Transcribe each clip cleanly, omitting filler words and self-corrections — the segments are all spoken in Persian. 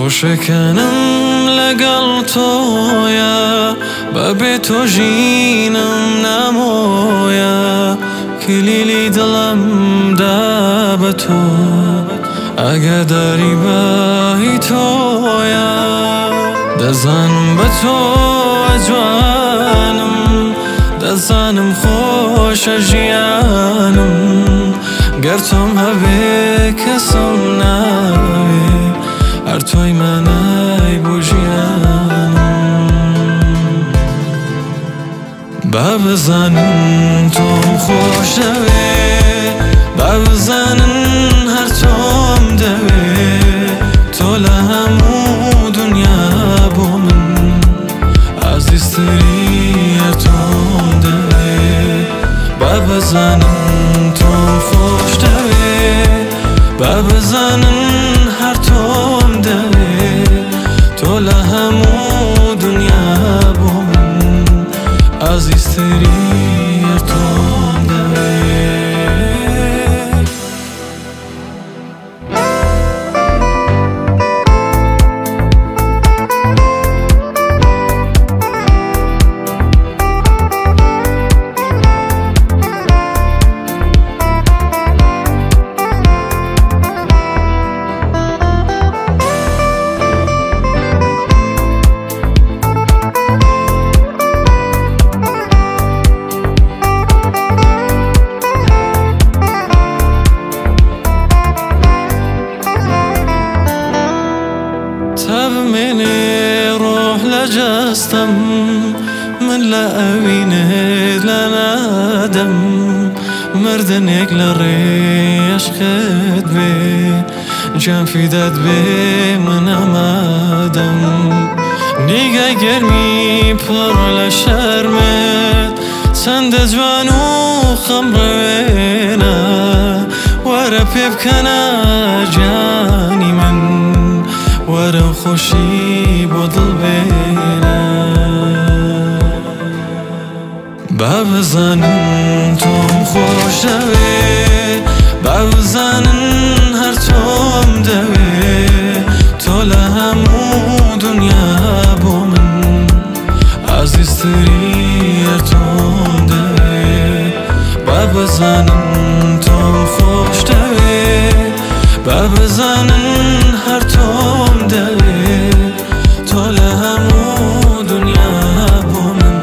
خوشکنم لەگەڵ تۆیە بەبێ تۆ ژینم نامۆیە کلیلی دڵم دا بە تۆ ئاگاداری بەهی تۆیە دەزانم بە تۆ جوانم دەزانم خۆشە ژیانم گەر تۆم هەبێ کەسم ناوێ هەر تۆی مانای بۆ ژیانم با بزانن تۆم خۆش دەوێ با بزانن هەر تۆم دەوێ تۆ لە هەموو دنیا بۆ من ئازیزتری هەر تۆم دەوێ با بزانن تۆم خۆش دەوێ با بزانن هەر تۆم دەوێ تۆ لە هەموو دنیا بۆ من ئازیزتری هەر تۆم دەوێ تبمني روح لجستم من لا أوينه لنادم مردنك لريش خد بي جان في داد بي من أمادم نيجا گرمی پر لشرمت سند جوانو خمر وينا ورا بيبكنا جاني من ورا خوشی بۆ دڵ بێنە با بزانن تۆم خۆش دەوێ با بزانن هەر تۆم دەوێ تۆ لە هەموو دنیا بۆ من ئازیزتری هەر تۆم دەوێ با بزانن تۆم خۆش دەوێ با بزانن هەر تۆم دەوێ تۆ لە هەموو دنیا بۆ من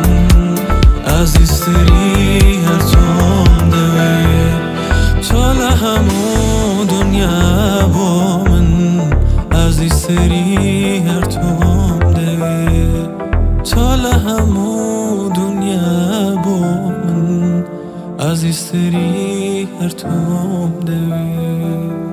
ئازیزتری هەر تۆم دەوێ تۆ لە هەموو دنیا بۆ من ئازیزتری هەر تۆم دەوێ تۆ لە هەموو دنیا بۆ من ئازیزتری هەر تۆم دەوێ